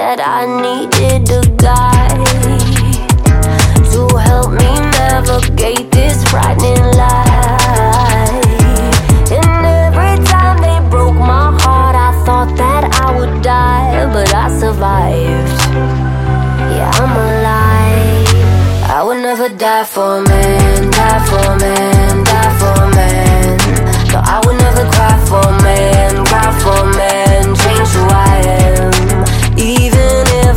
that I needed a guide to help me navigate this frightening life. And every time they broke my heart, I thought that I would die, but I survived. Yeah, I'm alive. I would never die for a man, die for a man.